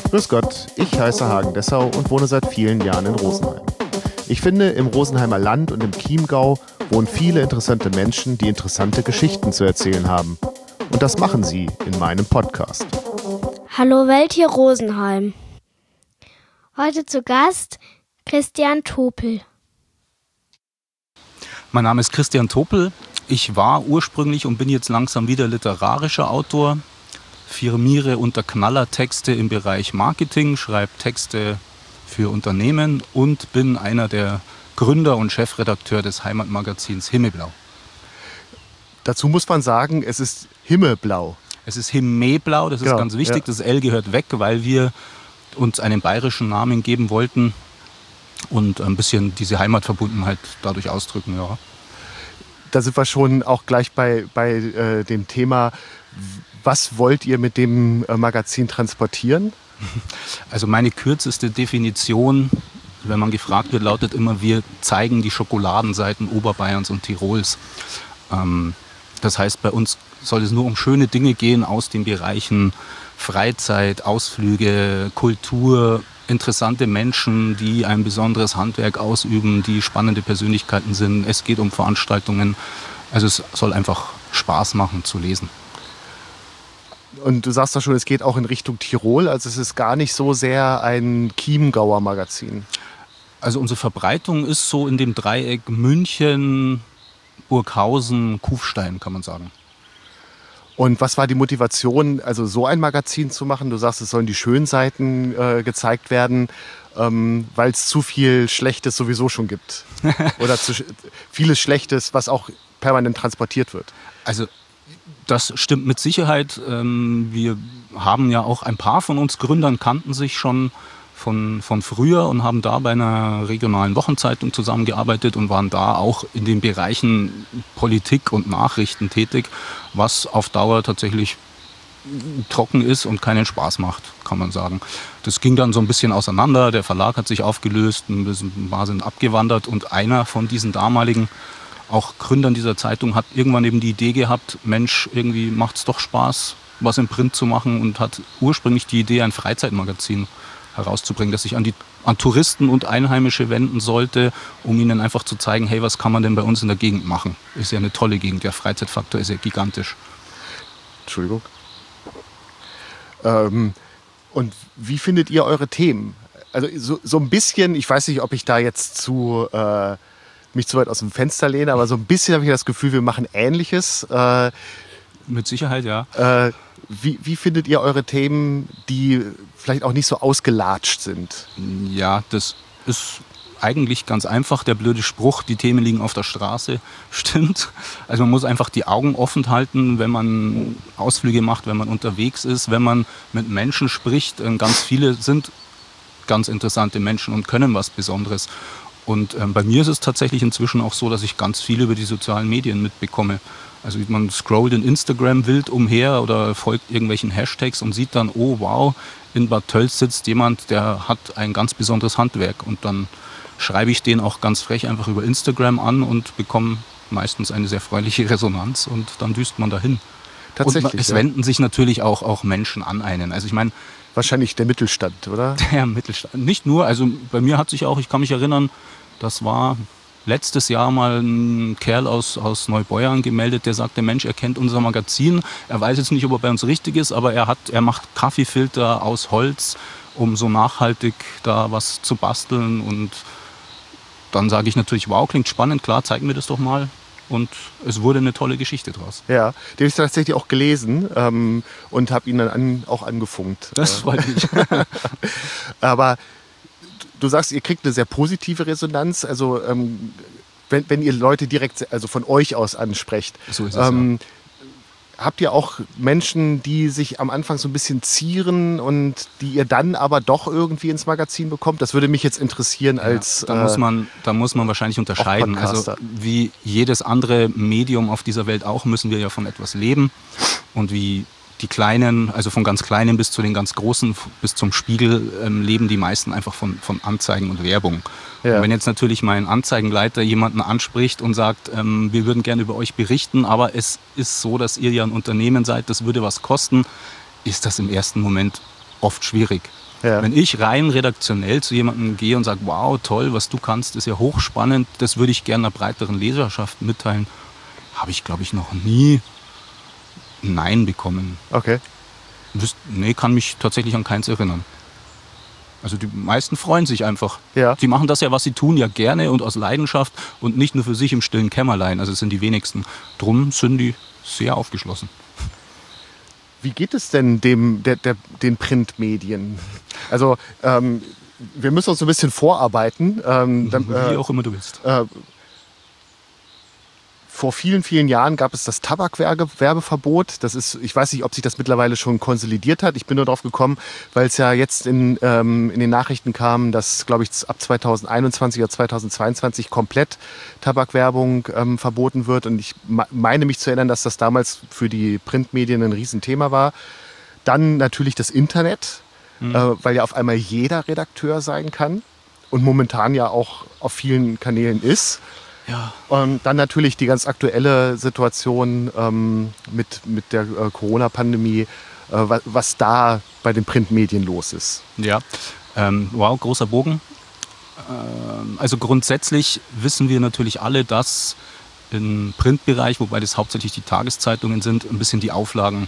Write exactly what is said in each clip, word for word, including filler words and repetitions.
Grüß Gott, ich heiße Hagen Dessau und wohne seit vielen Jahren in Rosenheim. Ich finde, im Rosenheimer Land und im Chiemgau wohnen viele interessante Menschen, die interessante Geschichten zu erzählen haben. Und das machen sie in meinem Podcast. Hallo Welt, hier Rosenheim. Heute zu Gast Christian Topel. Mein Name ist Christian Topel. Ich war ursprünglich und bin jetzt langsam wieder literarischer Autor. Firmiere unter Knallertexte im Bereich Marketing, schreibe Texte für Unternehmen und bin einer der Gründer und Chefredakteur des Heimatmagazins Himmelblau. Dazu muss man sagen, es ist Himmelblau. Es ist Himmelblau, das ist genau, ganz wichtig. Ja. Das L gehört weg, weil wir uns einen bayerischen Namen geben wollten und ein bisschen diese Heimatverbundenheit dadurch ausdrücken. Ja. Da sind wir schon auch gleich bei, bei äh, dem Thema, was wollt ihr mit dem äh, Magazin transportieren? Also meine kürzeste Definition, wenn man gefragt wird, lautet immer, wir zeigen die Schokoladenseiten Oberbayerns und Tirols. Ähm, das heißt, bei uns soll es nur um schöne Dinge gehen aus den Bereichen Freizeit, Ausflüge, Kultur, interessante Menschen, die ein besonderes Handwerk ausüben, die spannende Persönlichkeiten sind. Es geht um Veranstaltungen. Also es soll einfach Spaß machen zu lesen. Und du sagst doch schon, es geht auch in Richtung Tirol. Also es ist gar nicht so sehr ein Chiemgauer Magazin. Also unsere Verbreitung ist so in dem Dreieck München, Burghausen, Kufstein, kann man sagen. Und was war die Motivation, also so ein Magazin zu machen? Du sagst, es sollen die schönen Seiten äh, gezeigt werden, ähm, weil es zu viel Schlechtes sowieso schon gibt. Oder zu, vieles Schlechtes, was auch permanent transportiert wird. Also das stimmt mit Sicherheit. Wir haben ja auch ein paar von uns Gründern kannten sich schon von, von früher und haben da bei einer regionalen Wochenzeitung zusammengearbeitet und waren da auch in den Bereichen Politik und Nachrichten tätig, was auf Dauer tatsächlich trocken ist und keinen Spaß macht, kann man sagen. Das ging dann so ein bisschen auseinander, der Verlag hat sich aufgelöst, ein paar sind abgewandert und einer von diesen damaligen auch Gründern dieser Zeitung hat irgendwann eben die Idee gehabt, Mensch, irgendwie macht es doch Spaß, was im Print zu machen und hat ursprünglich die Idee, ein Freizeitmagazin herauszubringen, das sich an, die, an Touristen und Einheimische wenden sollte, um ihnen einfach zu zeigen, hey, was kann man denn bei uns in der Gegend machen? Ist ja eine tolle Gegend, der Freizeitfaktor ist ja gigantisch. Entschuldigung. Ähm, und wie findet ihr eure Themen? Also so, so ein bisschen, ich weiß nicht, ob ich da jetzt zu... Äh, mich zu weit aus dem Fenster lehne, aber so ein bisschen habe ich das Gefühl, wir machen Ähnliches. Äh, Mit Sicherheit, ja. Äh, wie, wie findet ihr eure Themen, die vielleicht auch nicht so ausgelatscht sind? Ja, das ist eigentlich ganz einfach. Der blöde Spruch, die Themen liegen auf der Straße, stimmt. Also man muss einfach die Augen offen halten, wenn man Ausflüge macht, wenn man unterwegs ist, wenn man mit Menschen spricht. Ganz viele sind ganz interessante Menschen und können was Besonderes. Und ähm, bei mir ist es tatsächlich inzwischen auch so, dass ich ganz viel über die sozialen Medien mitbekomme. Also man scrollt in Instagram wild umher oder folgt irgendwelchen Hashtags und sieht dann, oh wow, in Bad Tölz sitzt jemand, der hat ein ganz besonderes Handwerk. Und dann schreibe ich den auch ganz frech einfach über Instagram an und bekomme meistens eine sehr freundliche Resonanz und dann düst man dahin. Tatsächlich, und es ja. wenden sich natürlich auch, auch Menschen an einen. Also ich meine, wahrscheinlich der Mittelstand, oder? Der Mittelstand. Nicht nur, also bei mir hat sich auch, ich kann mich erinnern, das war letztes Jahr mal ein Kerl aus, aus Neubeuern gemeldet, der sagte, Mensch, er kennt unser Magazin. Er weiß jetzt nicht, ob er bei uns richtig ist, aber er, hat, er macht Kaffeefilter aus Holz, um so nachhaltig da was zu basteln. Und dann sage ich natürlich, wow, klingt spannend, klar, zeig mir das doch mal. Und es wurde eine tolle Geschichte draus. Ja, den habe ich tatsächlich auch gelesen ähm, und habe ihn dann an, auch angefunkt. Das freut mich. Aber du sagst, ihr kriegt eine sehr positive Resonanz. Also ähm, wenn, wenn ihr Leute direkt, also von euch aus ansprecht. So ist es, ähm, ja. Habt ihr auch Menschen, die sich am Anfang so ein bisschen zieren und die ihr dann aber doch irgendwie ins Magazin bekommt? Das würde mich jetzt interessieren als... Ja, da, muss man, da muss man wahrscheinlich unterscheiden. Also wie jedes andere Medium auf dieser Welt auch, müssen wir ja von etwas leben. Und wie die Kleinen, also von ganz Kleinen bis zu den ganz Großen, bis zum Spiegel, ähm, leben die meisten einfach von, von Anzeigen und Werbung. Ja. Und wenn jetzt natürlich mein Anzeigenleiter jemanden anspricht und sagt, ähm, wir würden gerne über euch berichten, aber es ist so, dass ihr ja ein Unternehmen seid, das würde was kosten, ist das im ersten Moment oft schwierig. Ja. Wenn ich rein redaktionell zu jemandem gehe und sage, wow, toll, was du kannst, ist ja hochspannend, das würde ich gerne einer breiteren Leserschaft mitteilen, habe ich, glaube ich, noch nie Nein bekommen. Okay. Nee, kann mich tatsächlich an keins erinnern. Also die meisten freuen sich einfach. Ja. Die machen das ja, was sie tun, ja gerne und aus Leidenschaft und nicht nur für sich im stillen Kämmerlein. Also es sind die wenigsten. Drum sind die sehr aufgeschlossen. Wie geht es denn dem, der, der, den Printmedien? Also ähm, wir müssen uns so ein bisschen vorarbeiten. Ähm, dann, Wie äh, auch immer du willst. Äh, Vor vielen, vielen Jahren gab es das Tabakwerbeverbot. Das ist, ich weiß nicht, ob sich das mittlerweile schon konsolidiert hat. Ich bin nur darauf gekommen, weil es ja jetzt in, ähm, in den Nachrichten kam, dass, glaube ich, ab zweitausendeinundzwanzig oder zweitausendzweiundzwanzig komplett Tabakwerbung ähm, verboten wird. Und ich meine mich zu erinnern, dass das damals für die Printmedien ein Riesenthema war. Dann natürlich das Internet, mhm. äh, weil ja auf einmal jeder Redakteur sein kann und momentan ja auch auf vielen Kanälen ist. Ja. Und dann natürlich die ganz aktuelle Situation ähm, mit, mit der äh, Corona-Pandemie, äh, was, was da bei den Printmedien los ist. Ja, ähm, wow, großer Bogen. Ähm, also grundsätzlich wissen wir natürlich alle, dass im Printbereich, wobei das hauptsächlich die Tageszeitungen sind, ein bisschen die Auflagen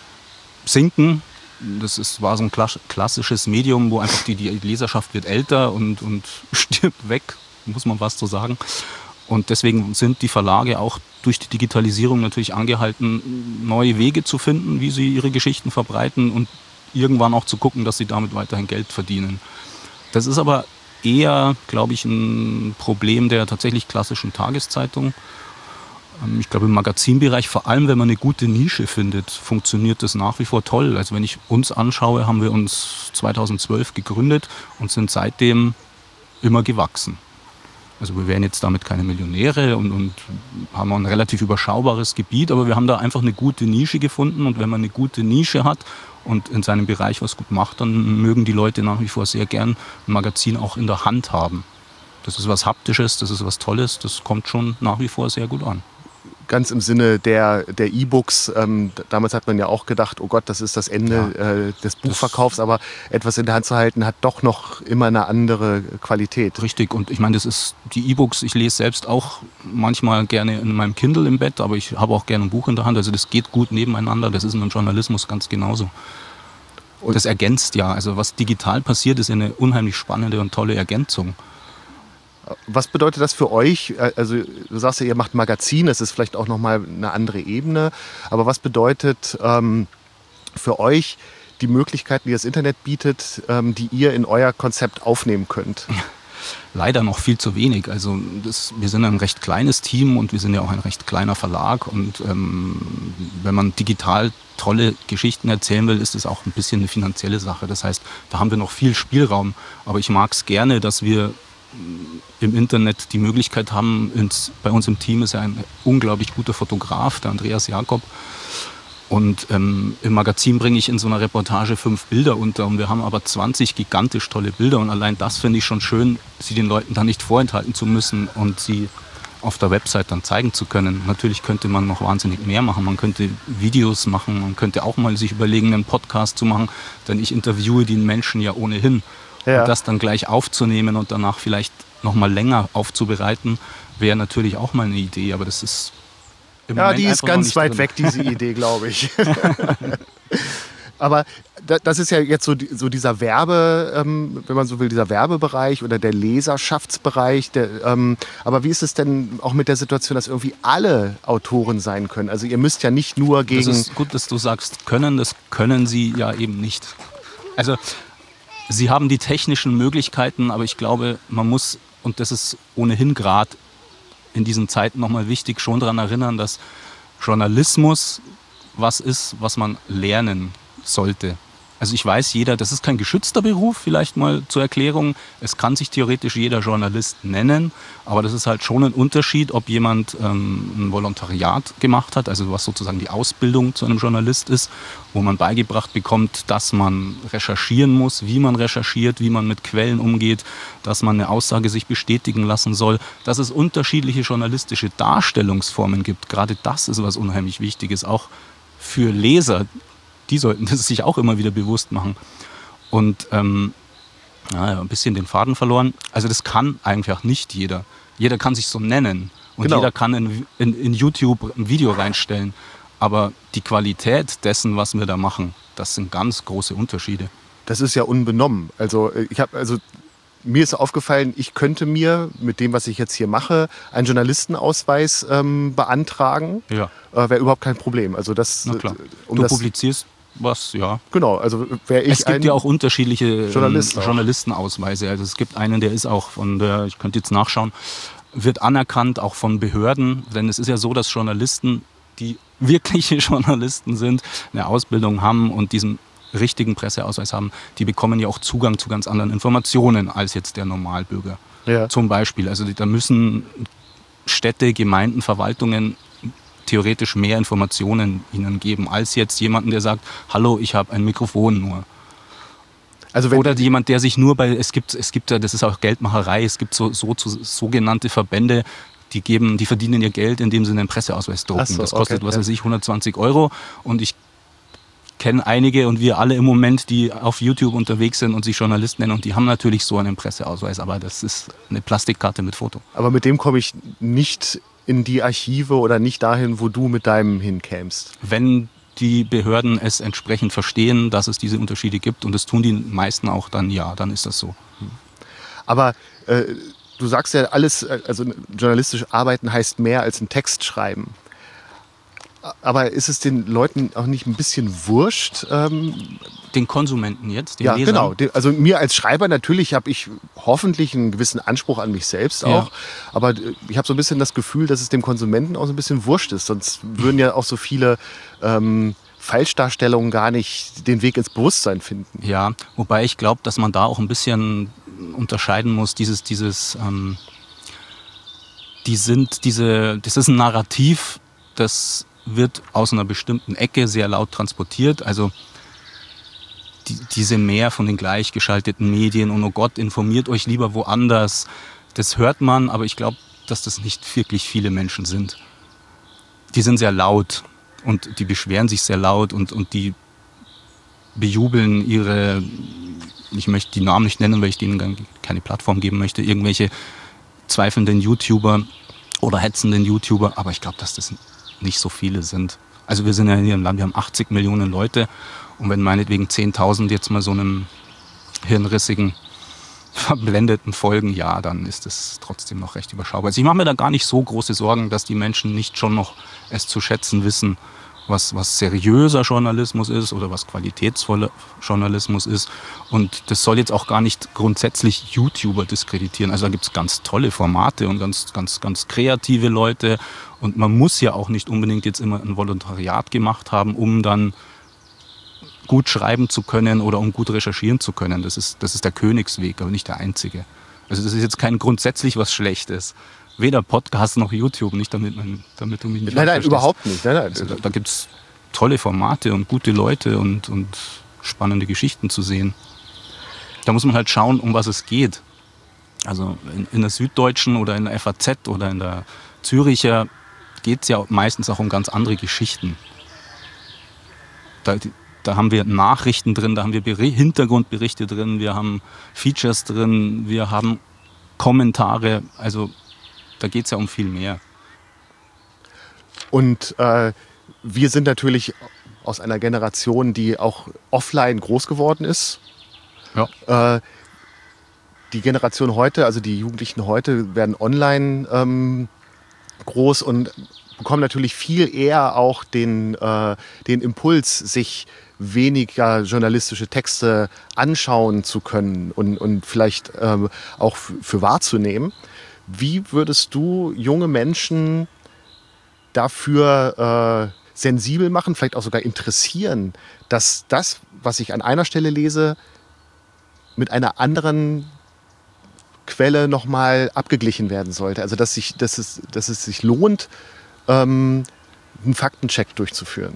sinken. Das ist, war so ein klassisches Medium, wo einfach die, die Leserschaft wird älter und, und stirbt weg, muss man fast so sagen. Und deswegen sind die Verlage auch durch die Digitalisierung natürlich angehalten, neue Wege zu finden, wie sie ihre Geschichten verbreiten und irgendwann auch zu gucken, dass sie damit weiterhin Geld verdienen. Das ist aber eher, glaube ich, ein Problem der tatsächlich klassischen Tageszeitung. Ich glaube, im Magazinbereich, vor allem wenn man eine gute Nische findet, funktioniert das nach wie vor toll. Also wenn ich uns anschaue, haben wir uns zweitausendzwölf gegründet und sind seitdem immer gewachsen. Also wir wären jetzt damit keine Millionäre und, und haben auch ein relativ überschaubares Gebiet, aber wir haben da einfach eine gute Nische gefunden und wenn man eine gute Nische hat und in seinem Bereich was gut macht, dann mögen die Leute nach wie vor sehr gern ein Magazin auch in der Hand haben. Das ist was Haptisches, das ist was Tolles, das kommt schon nach wie vor sehr gut an. Ganz im Sinne der, der E-Books. Ähm, damals hat man ja auch gedacht, oh Gott, das ist das Ende ja. äh, des Buchverkaufs, das aber etwas in der Hand zu halten, hat doch noch immer eine andere Qualität. Richtig, und ich meine, das ist die E-Books, ich lese selbst auch manchmal gerne in meinem Kindle im Bett, aber ich habe auch gerne ein Buch in der Hand, also das geht gut nebeneinander, das ist im Journalismus ganz genauso. Und das ergänzt ja, also was digital passiert, ist eine unheimlich spannende und tolle Ergänzung. Was bedeutet das für euch? Also du sagst ja, ihr macht Magazin, das ist vielleicht auch nochmal eine andere Ebene. Aber was bedeutet ähm, für euch die Möglichkeiten, die das Internet bietet, ähm, die ihr in euer Konzept aufnehmen könnt? Leider noch viel zu wenig. Also das, wir sind ein recht kleines Team und wir sind ja auch ein recht kleiner Verlag. Und ähm, wenn man digital tolle Geschichten erzählen will, ist es auch ein bisschen eine finanzielle Sache. Das heißt, da haben wir noch viel Spielraum. Aber ich mag es gerne, dass wir im Internet die Möglichkeit haben, ins, bei uns im Team ist ja ein unglaublich guter Fotograf, der Andreas Jakob. Und ähm, im Magazin bringe ich in so einer Reportage fünf Bilder unter und wir haben aber zwanzig gigantisch tolle Bilder und allein das finde ich schon schön, sie den Leuten dann nicht vorenthalten zu müssen und sie auf der Website dann zeigen zu können. Natürlich könnte man noch wahnsinnig mehr machen, man könnte Videos machen, man könnte auch mal sich überlegen, einen Podcast zu machen, denn ich interviewe den Menschen ja ohnehin. Ja. Und das dann gleich aufzunehmen und danach vielleicht noch mal länger aufzubereiten, wäre natürlich auch mal eine Idee, aber das ist im ja, Moment die ist ganz weit drin. weg, diese Idee, glaube ich. Aber das ist ja jetzt so, so dieser Werbe, ähm, wenn man so will, dieser Werbebereich oder der Leserschaftsbereich. Der, ähm, aber wie ist es denn auch mit der Situation, dass irgendwie alle Autoren sein können? Also ihr müsst ja nicht nur gegen... Das ist gut, dass du sagst können, das können sie ja eben nicht. Also sie haben die technischen Möglichkeiten, aber ich glaube, man muss, und das ist ohnehin gerade in diesen Zeiten nochmal wichtig, schon daran erinnern, dass Journalismus was ist, was man lernen sollte. Also ich weiß, jeder, das ist kein geschützter Beruf, vielleicht mal zur Erklärung. Es kann sich theoretisch jeder Journalist nennen, aber das ist halt schon ein Unterschied, ob jemand ähm, ein Volontariat gemacht hat, also was sozusagen die Ausbildung zu einem Journalist ist, wo man beigebracht bekommt, dass man recherchieren muss, wie man recherchiert, wie man mit Quellen umgeht, dass man eine Aussage sich bestätigen lassen soll, dass es unterschiedliche journalistische Darstellungsformen gibt. Gerade das ist was unheimlich Wichtiges, auch für Leser. Die sollten das sich auch immer wieder bewusst machen. Und ähm, ja, ein bisschen den Faden verloren. Also das kann einfach nicht jeder. Jeder kann sich so nennen und Genau. jeder kann in, in, in YouTube ein Video reinstellen. Aber die Qualität dessen, was wir da machen, das sind ganz große Unterschiede. Das ist ja unbenommen. Also ich habe also mir ist aufgefallen, ich könnte mir mit dem, was ich jetzt hier mache, einen Journalistenausweis ähm, beantragen. Ja. Äh, wäre überhaupt kein Problem. Also das, Na klar. um du das, publizierst was, ja. Genau, also wäre ich Es gibt ein ja auch unterschiedliche Journalist ähm, auch. Journalistenausweise. Also es gibt einen, der ist auch von der, ich könnte jetzt nachschauen, wird anerkannt auch von Behörden. Denn es ist ja so, dass Journalisten, die wirkliche Journalisten sind, eine Ausbildung haben und diesen richtigen Presseausweis haben, die bekommen ja auch Zugang zu ganz anderen Informationen als jetzt der Normalbürger. Ja. Zum Beispiel, also da müssen Städte, Gemeinden, Verwaltungen theoretisch mehr Informationen ihnen geben, als jetzt jemanden, der sagt, hallo, ich habe ein Mikrofon nur. Also wenn, Oder jemand, der sich nur bei, es gibt, es gibt ja, das ist auch Geldmacherei, es gibt so, so, so sogenannte Verbände, die geben, die verdienen ihr Geld, indem sie einen Presseausweis drucken. Ach so, das kostet, okay, was ja. weiß ich, hundertzwanzig Euro und ich kenne einige und wir alle im Moment, die auf YouTube unterwegs sind und sich Journalisten nennen und die haben natürlich so einen Presseausweis, aber das ist eine Plastikkarte mit Foto. aber mit dem komme ich nicht in die Archive oder nicht dahin, wo du mit deinem hinkämst. Wenn die Behörden es entsprechend verstehen, dass es diese Unterschiede gibt und das tun die meisten auch, dann ja, dann ist das so. Aber äh, du sagst ja alles, also journalistisch arbeiten heißt mehr als einen Text schreiben. Aber ist es den Leuten auch nicht ein bisschen wurscht? Ähm, Den Konsumenten jetzt, den ja, Lesern? genau. Den- Also mir als Schreiber natürlich habe ich hoffentlich einen gewissen Anspruch an mich selbst auch. Ja. Aber äh, ich habe so ein bisschen das Gefühl, dass es dem Konsumenten auch so ein bisschen wurscht ist. Sonst würden ja auch so viele ähm, Falschdarstellungen gar nicht den Weg ins Bewusstsein finden. Ja, wobei ich glaube, dass man da auch ein bisschen unterscheiden muss, dieses, dieses, ähm, die sind diese, das ist ein Narrativ, das wird aus einer bestimmten Ecke sehr laut transportiert, also die, diese mehr von den gleichgeschalteten Medien und oh Gott, informiert euch lieber woanders, das hört man, aber ich glaube, dass das nicht wirklich viele Menschen sind. Die sind sehr laut und die beschweren sich sehr laut und, und die bejubeln ihre, ich möchte die Namen nicht nennen, weil ich denen keine Plattform geben möchte, irgendwelche zweifelnden YouTuber oder hetzenden YouTuber, aber ich glaube, dass das nicht so viele sind. Also wir sind ja hier im Land, wir haben achtzig Millionen Leute und wenn meinetwegen zehntausend jetzt mal so einem hirnrissigen, verblendeten folgen, ja, dann ist das trotzdem noch recht überschaubar. Also ich mache mir da gar nicht so große Sorgen, dass die Menschen nicht schon noch es zu schätzen wissen, was, was seriöser Journalismus ist oder was qualitätsvoller Journalismus ist. Und das soll jetzt auch gar nicht grundsätzlich YouTuber diskreditieren. Also da gibt es ganz tolle Formate und ganz, ganz, ganz kreative Leute. Und man muss ja auch nicht unbedingt jetzt immer ein Volontariat gemacht haben, um dann gut schreiben zu können oder um gut recherchieren zu können. Das ist, das ist der Königsweg, aber nicht der einzige. Also das ist jetzt kein grundsätzlich was Schlechtes. Weder Podcast noch YouTube, nicht damit, man, damit du mich nicht Nein, nein, verstehst. überhaupt nicht. Nein, nein. Also da da gibt es tolle Formate und gute Leute und, und spannende Geschichten zu sehen. Da muss man halt schauen, um was es geht. Also in, in der Süddeutschen oder in der F A Z oder in der Züricher geht es ja meistens auch um ganz andere Geschichten. Da, da haben wir Nachrichten drin, da haben wir Beri- Hintergrundberichte drin, wir haben Features drin, wir haben Kommentare, also da geht es ja um viel mehr. Und äh, wir sind natürlich aus einer Generation, die auch offline groß geworden ist. Ja. Äh, die Generation heute, also die Jugendlichen heute, werden online ähm, groß und bekommen natürlich viel eher auch den, äh, den Impuls, sich weniger journalistische Texte anschauen zu können und, und vielleicht ähm, auch f- für wahrzunehmen. Wie würdest du junge Menschen dafür äh, sensibel machen, vielleicht auch sogar interessieren, dass das, was ich an einer Stelle lese, mit einer anderen Quelle nochmal abgeglichen werden sollte? Also dass, sich, dass, es, dass es sich lohnt, ähm, einen Faktencheck durchzuführen.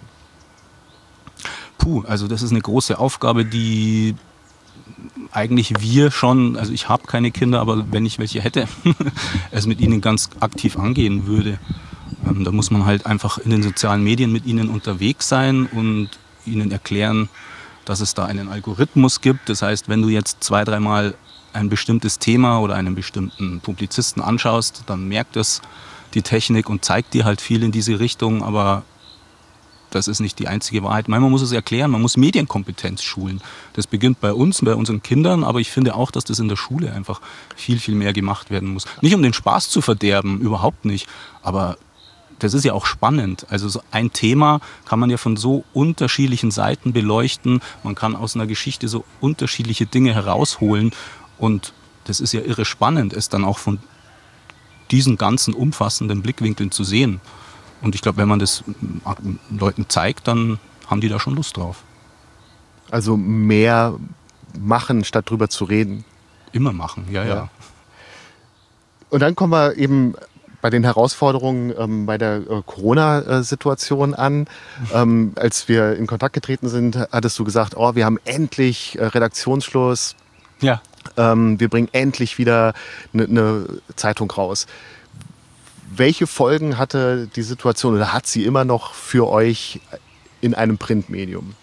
Puh, also das ist eine große Aufgabe, die eigentlich wir schon, also ich habe keine Kinder, aber wenn ich welche hätte, es mit ihnen ganz aktiv angehen würde. Ähm, da muss man halt einfach in den sozialen Medien mit ihnen unterwegs sein und ihnen erklären, dass es da einen Algorithmus gibt. Das heißt, wenn du jetzt zwei, dreimal ein bestimmtes Thema oder einen bestimmten Publizisten anschaust, dann merkt es die Technik und zeigt dir halt viel in diese Richtung, aber das ist nicht die einzige Wahrheit. Man muss es erklären, man muss Medienkompetenz schulen. Das beginnt bei uns, bei unseren Kindern, aber ich finde auch, dass das in der Schule einfach viel, viel mehr gemacht werden muss. Nicht um den Spaß zu verderben, überhaupt nicht, aber das ist ja auch spannend. Also so ein Thema kann man ja von so unterschiedlichen Seiten beleuchten. Man kann aus einer Geschichte so unterschiedliche Dinge herausholen und das ist ja irre spannend, es dann auch von diesen ganzen umfassenden Blickwinkeln zu sehen. Und ich glaube, wenn man das Leuten zeigt, dann haben die da schon Lust drauf. Also mehr machen, statt drüber zu reden. Immer machen, ja, ja. ja. Und dann kommen wir eben bei den Herausforderungen ähm, bei der äh, Corona-Situation an. Ähm, als wir in Kontakt getreten sind, hattest du gesagt, oh, wir haben endlich äh, Redaktionsschluss. Ja. Ähm, wir bringen endlich wieder eine ne Zeitung raus. Welche Folgen hatte die Situation oder hat sie immer noch für euch in einem Printmedium?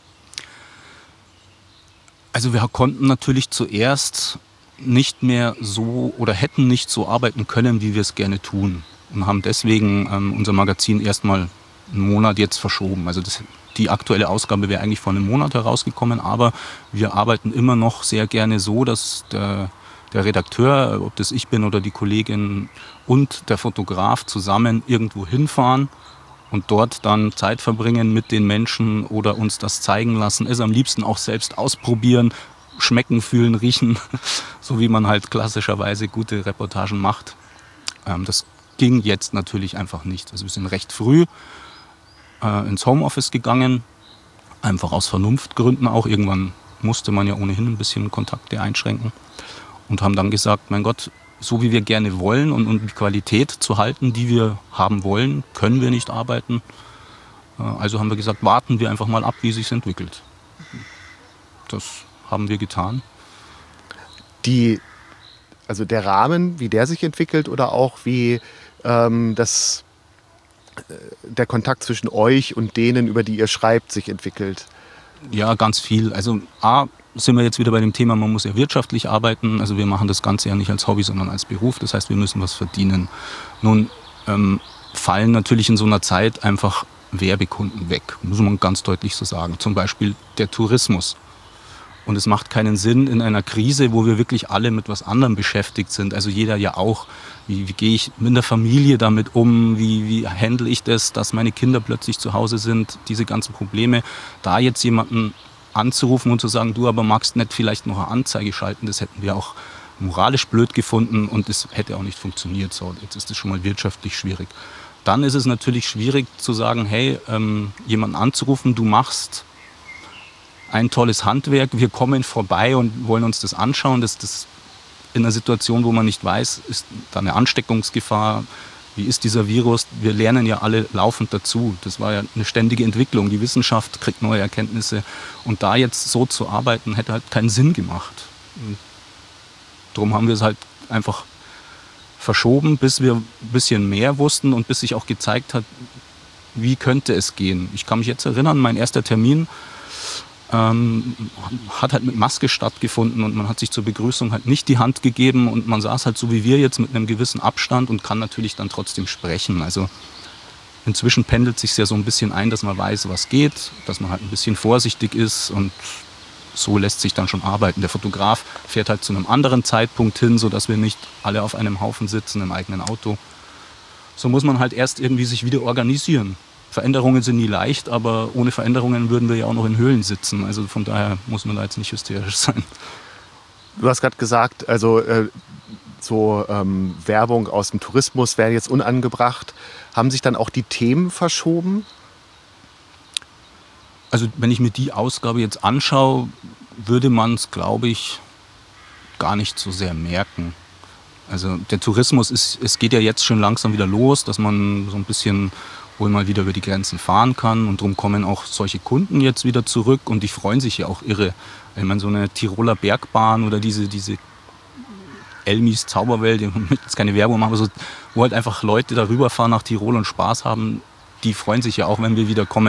Also wir konnten natürlich zuerst nicht mehr so oder hätten nicht so arbeiten können, wie wir es gerne tun. Und haben deswegen ähm, unser Magazin erstmal einen Monat jetzt verschoben. Also das, die aktuelle Ausgabe wäre eigentlich vor einem Monat herausgekommen, aber wir arbeiten immer noch sehr gerne so, dass der der Redakteur, ob das ich bin oder die Kollegin und der Fotograf zusammen irgendwo hinfahren und dort dann Zeit verbringen mit den Menschen oder uns das zeigen lassen, es am liebsten auch selbst ausprobieren, schmecken, fühlen, riechen, so wie man halt klassischerweise gute Reportagen macht. Ähm, das ging jetzt natürlich einfach nicht. Also wir sind recht früh äh, ins Homeoffice gegangen, einfach aus Vernunftgründen auch. Irgendwann musste man ja ohnehin ein bisschen Kontakte einschränken. Und haben dann gesagt, mein Gott, so wie wir gerne wollen und um die Qualität zu halten, die wir haben wollen, können wir nicht arbeiten. Also haben wir gesagt, warten wir einfach mal ab, wie es sich entwickelt. Das haben wir getan. Die, also der Rahmen, wie der sich entwickelt oder auch wie ähm, das, äh, der Kontakt zwischen euch und denen, über die ihr schreibt, sich entwickelt? Ja, ganz viel. Also A, sind wir jetzt wieder bei dem Thema, man muss ja wirtschaftlich arbeiten. Also wir machen das Ganze ja nicht als Hobby, sondern als Beruf. Das heißt, wir müssen was verdienen. Nun ähm, fallen natürlich in so einer Zeit einfach Werbekunden weg, muss man ganz deutlich so sagen. Zum Beispiel der Tourismus. Und es macht keinen Sinn in einer Krise, wo wir wirklich alle mit was anderem beschäftigt sind. Also jeder ja auch. Wie, wie gehe ich mit der Familie damit um? Wie, wie handle ich das, dass meine Kinder plötzlich zu Hause sind? Diese ganzen Probleme. Da jetzt jemanden anzurufen und zu sagen, du aber magst nicht vielleicht noch eine Anzeige schalten, das hätten wir auch moralisch blöd gefunden und das hätte auch nicht funktioniert. So, jetzt ist das schon mal wirtschaftlich schwierig. Dann ist es natürlich schwierig zu sagen, hey, ähm, jemanden anzurufen, du machst ein tolles Handwerk, wir kommen vorbei und wollen uns das anschauen. Das, das in einer Situation, wo man nicht weiß, ist da eine Ansteckungsgefahr, wie ist dieser Virus? Wir lernen ja alle laufend dazu. Das war ja eine ständige Entwicklung. Die Wissenschaft kriegt neue Erkenntnisse. Und da jetzt so zu arbeiten, hätte halt keinen Sinn gemacht. Und darum haben wir es halt einfach verschoben, bis wir ein bisschen mehr wussten und bis sich auch gezeigt hat, wie könnte es gehen. Ich kann mich jetzt erinnern, mein erster Termin ähm, hat halt mit Maske stattgefunden und man hat sich zur Begrüßung halt nicht die Hand gegeben und man saß halt so wie wir jetzt mit einem gewissen Abstand und kann natürlich dann trotzdem sprechen. Also inzwischen pendelt sich ja so ein bisschen ein, dass man weiß, was geht, dass man halt ein bisschen vorsichtig ist und so lässt sich dann schon arbeiten. Der Fotograf fährt halt zu einem anderen Zeitpunkt hin, sodass wir nicht alle auf einem Haufen sitzen im eigenen Auto. So muss man halt erst irgendwie sich wieder organisieren. Veränderungen sind nie leicht, aber ohne Veränderungen würden wir ja auch noch in Höhlen sitzen. Also von daher muss man da jetzt nicht hysterisch sein. Du hast gerade gesagt, also äh, so ähm, Werbung aus dem Tourismus wäre jetzt unangebracht. Haben sich dann auch die Themen verschoben? Also wenn ich mir die Ausgabe jetzt anschaue, würde man es, glaube ich, gar nicht so sehr merken. Also der Tourismus, ist, es geht ja jetzt schon langsam wieder los, dass man so ein bisschen wohl mal wieder über die Grenzen fahren kann. Und darum kommen auch solche Kunden jetzt wieder zurück und die freuen sich ja auch irre. Ich meine, so eine Tiroler Bergbahn oder diese, diese Elmis Zauberwelt, ich möchte jetzt keine Werbung machen, aber so, wo halt einfach Leute darüber fahren nach Tirol und Spaß haben, die freuen sich ja auch, wenn wir wieder kommen.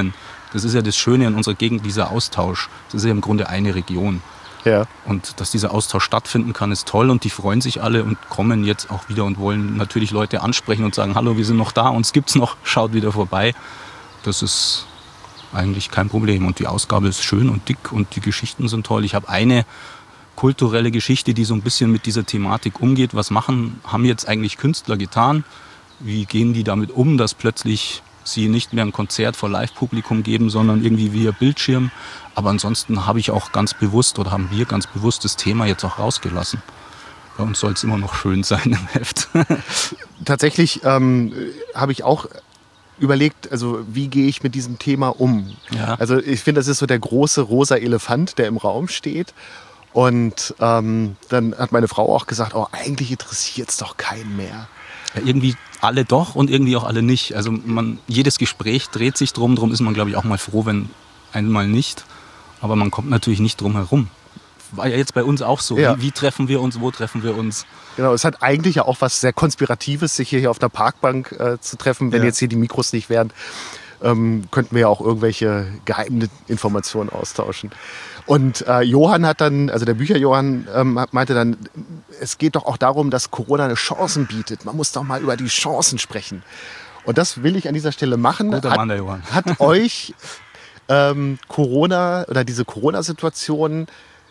Das ist ja das Schöne in unserer Gegend, dieser Austausch. Das ist ja im Grunde eine Region. Ja. Und dass dieser Austausch stattfinden kann, ist toll und die freuen sich alle und kommen jetzt auch wieder und wollen natürlich Leute ansprechen und sagen, hallo, wir sind noch da, uns gibt's noch, schaut wieder vorbei. Das ist eigentlich kein Problem und die Ausgabe ist schön und dick und die Geschichten sind toll. Ich habe eine kulturelle Geschichte, die so ein bisschen mit dieser Thematik umgeht. Was machen, haben jetzt eigentlich Künstler getan? Wie gehen die damit um, dass plötzlich sie nicht mehr ein Konzert vor Live-Publikum geben, sondern irgendwie via Bildschirm? Aber ansonsten habe ich auch ganz bewusst oder haben wir ganz bewusst das Thema jetzt auch rausgelassen. Bei uns soll es immer noch schön sein im Heft. Tatsächlich ähm, habe ich auch überlegt, also wie gehe ich mit diesem Thema um? Ja. Also ich finde, das ist so der große rosa Elefant, der im Raum steht. Und ähm, dann hat meine Frau auch gesagt, oh, eigentlich interessiert es doch keinen mehr. Ja, irgendwie alle doch und irgendwie auch alle nicht. Also man, jedes Gespräch dreht sich drum, drum ist man, glaube ich, auch mal froh, wenn einmal nicht. Aber man kommt natürlich nicht drum herum. War ja jetzt bei uns auch so. Ja. Wie, wie treffen wir uns, wo treffen wir uns? Genau, es hat eigentlich ja auch was sehr Konspiratives, sich hier, hier auf einer Parkbank äh, zu treffen. Wenn Ja. jetzt hier die Mikros nicht wären, ähm, könnten wir ja auch irgendwelche geheimen Informationen austauschen. Und äh, Johann hat dann, also der Bücher-Johann ähm, meinte dann, es geht doch auch darum, dass Corona eine Chancen bietet. Man muss doch mal über die Chancen sprechen. Und das will ich an dieser Stelle machen. Guter hat, Mann, der Johann. Hat euch ähm, Corona oder diese Corona-Situation,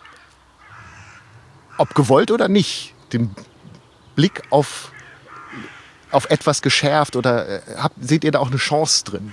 ob gewollt oder nicht, den Blick auf, auf etwas geschärft oder äh, habt, seht ihr da auch eine Chance drin?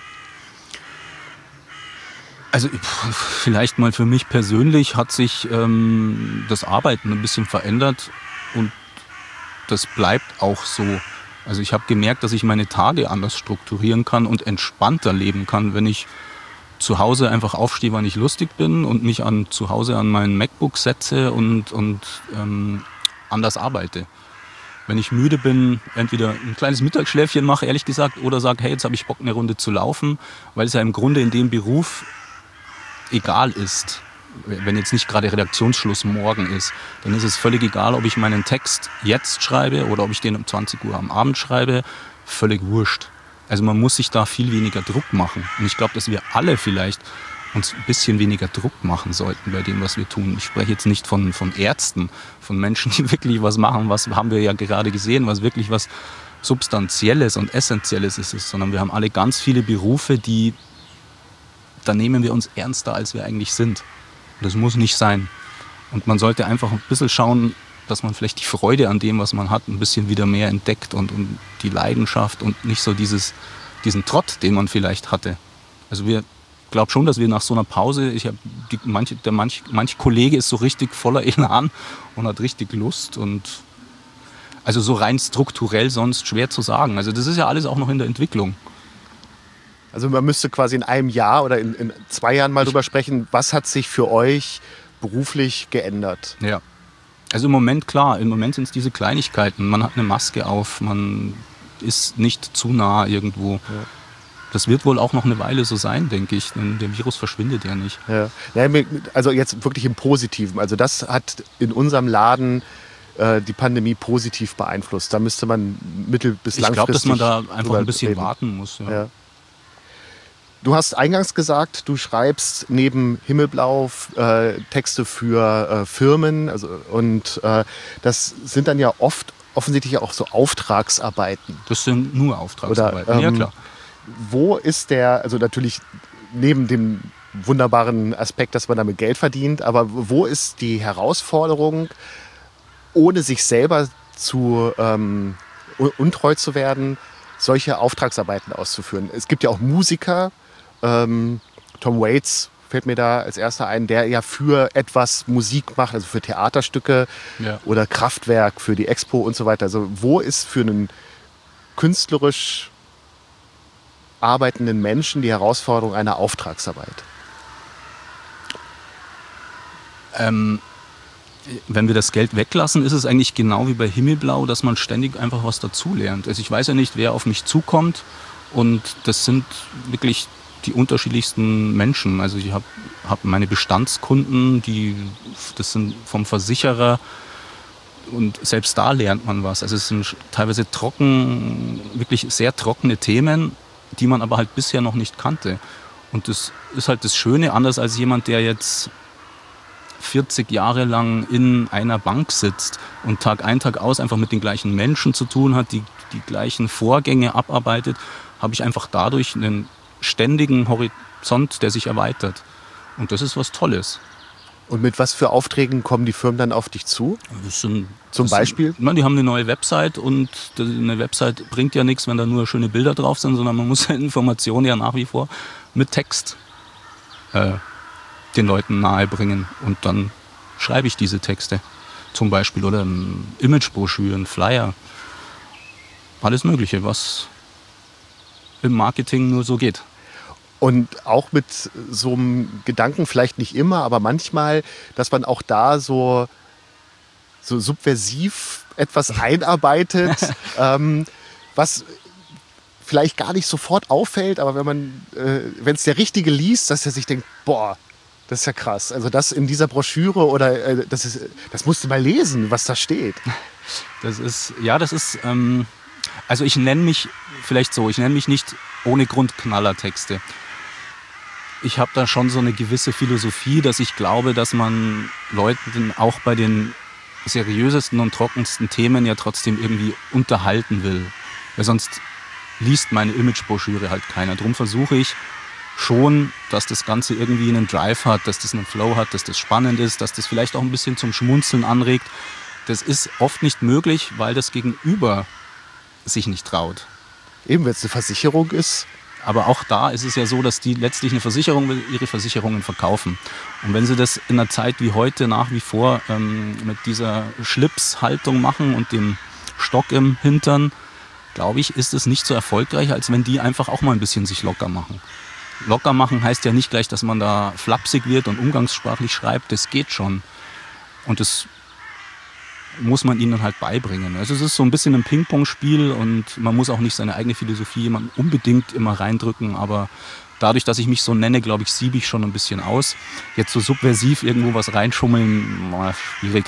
Also vielleicht mal für mich persönlich hat sich ähm, das Arbeiten ein bisschen verändert und das bleibt auch so. Also ich habe gemerkt, dass ich meine Tage anders strukturieren kann und entspannter leben kann, wenn ich zu Hause einfach aufstehe, wann ich lustig bin und mich an, zu Hause an mein MacBook setze und, und ähm, anders arbeite. Wenn ich müde bin, entweder ein kleines Mittagsschläfchen mache, ehrlich gesagt, oder sage, hey, jetzt habe ich Bock, eine Runde zu laufen, weil es ja im Grunde in dem Beruf egal ist, wenn jetzt nicht gerade Redaktionsschluss morgen ist, dann ist es völlig egal, ob ich meinen Text jetzt schreibe oder ob ich den um zwanzig Uhr am Abend schreibe, völlig wurscht. Also man muss sich da viel weniger Druck machen. Und ich glaube, dass wir alle vielleicht uns ein bisschen weniger Druck machen sollten bei dem, was wir tun. Ich spreche jetzt nicht von, von Ärzten, von Menschen, die wirklich was machen, was haben wir ja gerade gesehen, was wirklich was Substanzielles und Essentielles ist, sondern wir haben alle ganz viele Berufe, die da nehmen wir uns ernster, als wir eigentlich sind. Das muss nicht sein. Und man sollte einfach ein bisschen schauen, dass man vielleicht die Freude an dem, was man hat, ein bisschen wieder mehr entdeckt und, und die Leidenschaft und nicht so dieses, diesen Trott, den man vielleicht hatte. Also wir glaube schon, dass wir nach so einer Pause, ich habe die, manche, der manch, manch Kollege ist so richtig voller Elan und hat richtig Lust und also so rein strukturell sonst schwer zu sagen. Also das ist ja alles auch noch in der Entwicklung. Also man müsste quasi in einem Jahr oder in, in zwei Jahren mal drüber sprechen, was hat sich für euch beruflich geändert? Ja. Also im Moment, klar, im Moment sind es diese Kleinigkeiten. Man hat eine Maske auf, man ist nicht zu nah irgendwo. Ja. Das wird wohl auch noch eine Weile so sein, denke ich, denn der Virus verschwindet ja nicht. Ja. Also jetzt wirklich im Positiven. Also das hat in unserem Laden äh, die Pandemie positiv beeinflusst. Da müsste man mittel- bis langfristig... Ich glaube, dass man da einfach ein bisschen reden. warten muss. Ja. Ja. Du hast eingangs gesagt, du schreibst neben Himmelblau äh, Texte für äh, Firmen. Also, und äh, das sind dann ja oft offensichtlich auch so Auftragsarbeiten. Das sind nur Auftragsarbeiten, Oder, ähm, ja klar. Wo ist der, also natürlich neben dem wunderbaren Aspekt, dass man damit Geld verdient, aber wo ist die Herausforderung, ohne sich selber zu ähm, untreu zu werden, solche Auftragsarbeiten auszuführen? Es gibt ja auch Musiker, ähm, Tom Waits fällt mir da als erster ein, der ja für etwas Musik macht, also für Theaterstücke Ja. oder Kraftwerk, für die Expo und so weiter. Also wo ist für einen künstlerisch arbeitenden Menschen die Herausforderung einer Auftragsarbeit? Ähm, wenn wir das Geld weglassen, ist es eigentlich genau wie bei Himmelblau, dass man ständig einfach was dazulernt. Also ich weiß ja nicht, wer auf mich zukommt und das sind wirklich die unterschiedlichsten Menschen. Also ich habe hab meine Bestandskunden, die, das sind vom Versicherer und selbst da lernt man was. Also es sind teilweise trocken, wirklich sehr trockene Themen, die man aber halt bisher noch nicht kannte. Und das ist halt das Schöne, anders als jemand, der jetzt vierzig Jahre lang in einer Bank sitzt und Tag ein, Tag aus einfach mit den gleichen Menschen zu tun hat, die die gleichen Vorgänge abarbeitet, habe ich einfach dadurch einen ständigen Horizont, der sich erweitert. Und das ist was Tolles. Und mit was für Aufträgen kommen die Firmen dann auf dich zu? Das sind, Zum das Beispiel? Sind, man, die haben eine neue Website und eine Website bringt ja nichts, wenn da nur schöne Bilder drauf sind, sondern man muss Informationen ja nach wie vor mit Text äh, den Leuten nahebringen. Und dann schreibe ich diese Texte zum Beispiel oder Imagebroschüren, Flyer, alles Mögliche, was im Marketing nur so geht. Und auch mit so einem Gedanken, vielleicht nicht immer, aber manchmal, dass man auch da so, so subversiv etwas einarbeitet, ähm, was vielleicht gar nicht sofort auffällt, aber wenn man, äh, wenn es der Richtige liest, dass er sich denkt, boah, das ist ja krass. Also das in dieser Broschüre oder äh, das ist, das musst du mal lesen, was da steht. Das ist, ja, das ist, ähm, also ich nenne mich vielleicht so, ich nenne mich nicht ohne Grund Knallertexte. Ich habe da schon so eine gewisse Philosophie, dass ich glaube, dass man Leuten auch bei den seriösesten und trockensten Themen ja trotzdem irgendwie unterhalten will. Weil sonst liest meine Imagebroschüre halt keiner. Darum versuche ich schon, dass das Ganze irgendwie einen Drive hat, dass das einen Flow hat, dass das spannend ist, dass das vielleicht auch ein bisschen zum Schmunzeln anregt. Das ist oft nicht möglich, weil das Gegenüber sich nicht traut. Eben, wenn es eine Versicherung ist. Aber auch da ist es ja so, dass die letztlich eine Versicherung will, ihre Versicherungen verkaufen. Und wenn sie das in einer Zeit wie heute nach wie vor ähm, mit dieser Schlipshaltung machen und dem Stock im Hintern, glaube ich, ist es nicht so erfolgreich, als wenn die einfach auch mal ein bisschen sich locker machen. Locker machen heißt ja nicht gleich, dass man da flapsig wird und umgangssprachlich schreibt. Das geht schon. Und das muss man ihnen halt beibringen. Also es ist so ein bisschen ein Ping-Pong-Spiel und man muss auch nicht seine eigene Philosophie jemandem unbedingt immer reindrücken, aber dadurch, dass ich mich so nenne, glaube ich, siebe ich schon ein bisschen aus. Jetzt so subversiv irgendwo was reinschummeln, na, schwierig.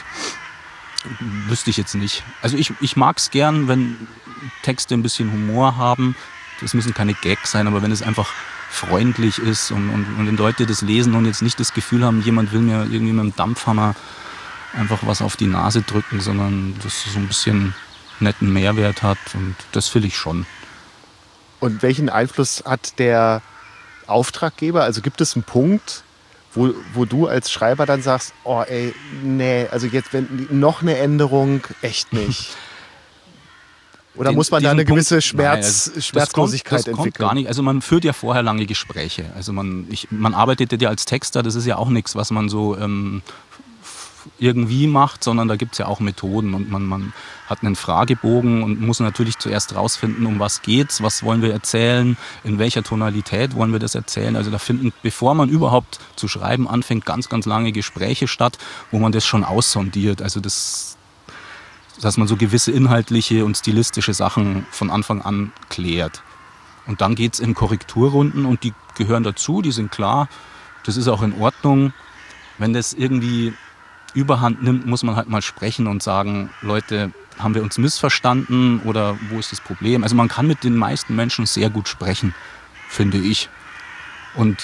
Wüsste ich jetzt nicht. Also ich, ich mag es gern, wenn Texte ein bisschen Humor haben. Das müssen keine Gags sein, aber wenn es einfach freundlich ist und, und, und wenn Leute das lesen und jetzt nicht das Gefühl haben, jemand will mir irgendwie mit dem Dampfhammer einfach was auf die Nase drücken, sondern dass es so ein bisschen netten Mehrwert hat und das will ich schon. Und welchen Einfluss hat der Auftraggeber? Also gibt es einen Punkt, wo, wo du als Schreiber dann sagst, oh ey, nee, also jetzt wenn noch eine Änderung, echt nicht. Oder den, muss man da eine gewisse Punkt, Schmerz, nein, also Schmerzlosigkeit das kommt, das entwickeln? Kommt gar nicht. Also man führt ja vorher lange Gespräche. Also man, ich, man arbeitet ja als Texter, das ist ja auch nichts, was man so ähm, irgendwie macht, sondern da gibt es ja auch Methoden und man, man hat einen Fragebogen und muss natürlich zuerst rausfinden, um was geht's, was wollen wir erzählen, in welcher Tonalität wollen wir das erzählen. Also da finden, bevor man überhaupt zu schreiben anfängt, ganz, ganz lange Gespräche statt, wo man das schon aussondiert. Also das, dass man so gewisse inhaltliche und stilistische Sachen von Anfang an klärt. Und dann geht's in Korrekturrunden und die gehören dazu, die sind klar, das ist auch in Ordnung. Wenn das irgendwie Überhand nimmt, muss man halt mal sprechen und sagen, Leute, haben wir uns missverstanden oder wo ist das Problem? Also man kann mit den meisten Menschen sehr gut sprechen, finde ich. Und